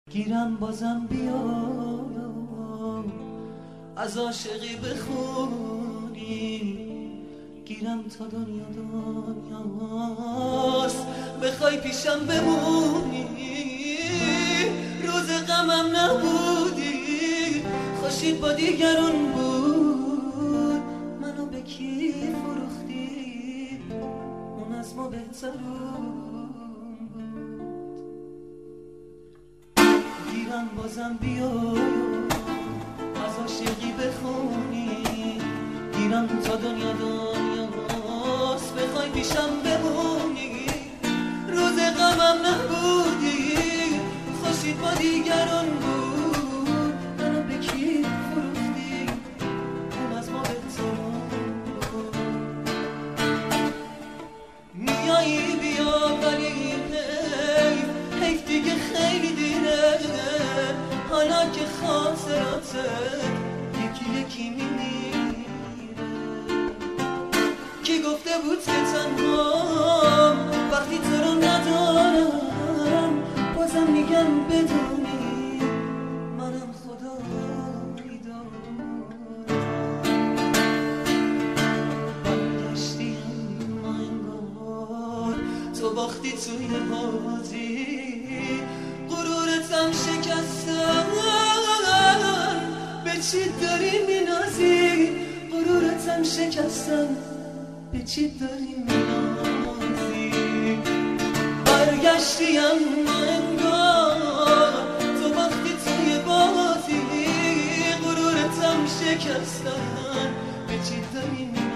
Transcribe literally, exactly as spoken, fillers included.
گیرم بازم بیا از عاشقی بخونی، گیرم تا دنیا دنیاست بخوای پیشم بمونی. روز غمم نبودی، خوشید با دیگرون بود، منو به کی فروختی؟ اون از ما بهترون بود. گیرم بازم بیا از عاشقی بخونی، گیرم تا دنیا دنیاست بخوای پیشم بمونی. روز غمم نبودی، خوشید با دیگران بود، منو به کی فروختی؟ اون از ما بهترون بود. میایی بیا ولی حیف حیف دیگه خیلی دیره، حالا که خاطراتت یکی یکی میمیره. کی گفته بود که تنهام وقتی تو رو ندارم؟ بازم میگم بدونی منم خدایی دارم. برگشتی اما انگار تو باختی توی بازی، غرورتم شکستن به چی داری مینازی؟ غرورتم شکستن به چی داری مینازی؟ برگشتی اما انگار تو باختی توی بازی، غرورتم شکستن به چی داری مینازی؟